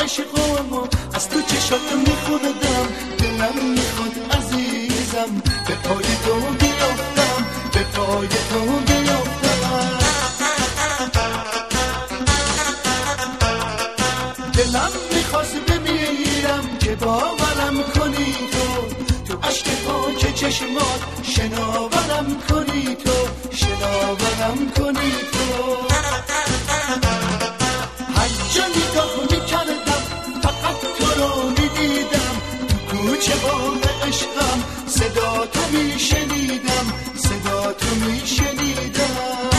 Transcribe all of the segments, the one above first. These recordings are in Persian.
عشقامو از تو چشات میخوندم، دلم میخواد عزیزم به پای تو بیافتم، به پای تو بیافتم. دلم میخواست بمیرم که باورم کنی تو عشق پاک چشمات شناورم کنی تو، شناورم کنی تو. هر جا نگاه میکردم فقط تو رو میدیدم، تو کوچه باغ عشقم صدا تو میشنیدم، صدا تو میشنیدم.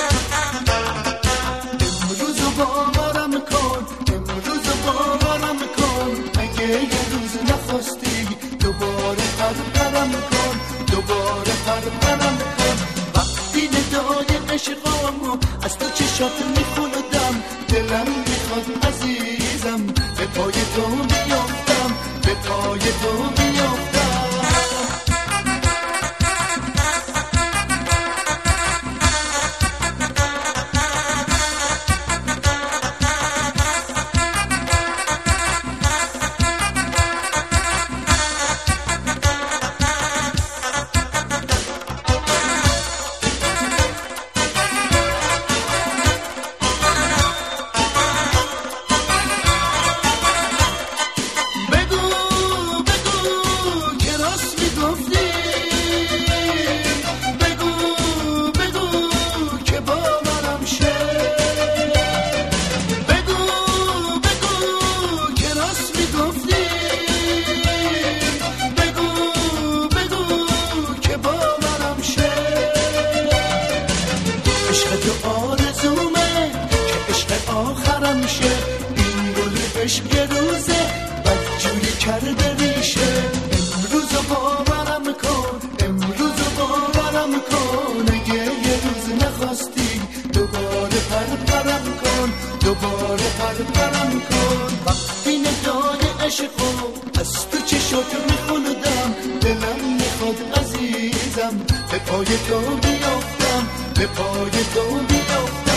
امروز باورم کن، امروز باورم کن، اگه یه روز نخواستی دوباره پرپرم کن، دوباره پرپرم کن. وقتی ندای عشقامو از تو چشات میخوندم، دلم میخواد عزیزم به پای تو بیافتم، به پای تو بیافتم. تو آرزومه که عشق آخرم شه، این گل عشق یه روزه بدجوری کرده ریشه. امروز باورم کن، امروز باورم کن، اگه یه روز نخواستی دوباره پرپرم کن، دوباره پرپرم کن. وقتی ندای عشقو از تو چشات میخوندم، دلم میخواد عزیزم به پای تو بیافتم، به پای تو بیافتم.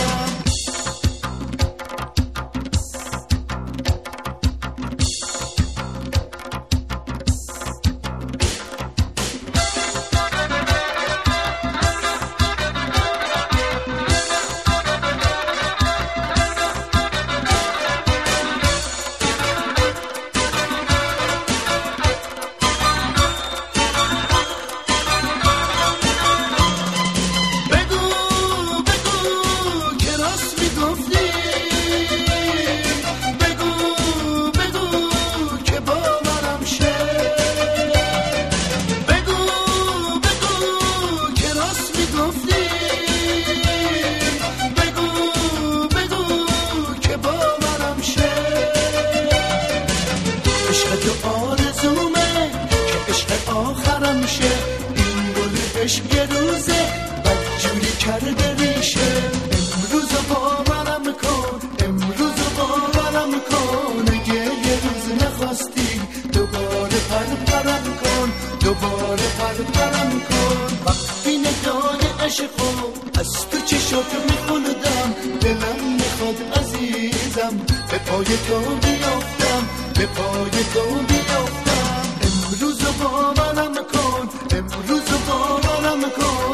تو آرزومه که عشق آخرم شه، این گل عشق یه روزه بدجوری کرده ریشه. امروز باورم کن، امروز باورم کن، اگه یه روز نخواستی دوباره پرپرم کن، دوباره پرپرم کن. وقتی ندای عشقو از تو چشات میخوندم، دلم میخواد عزیزم به پای تو بیافتم، به پای تو بیافتم. امروز باورم کن، امروز باورم کن،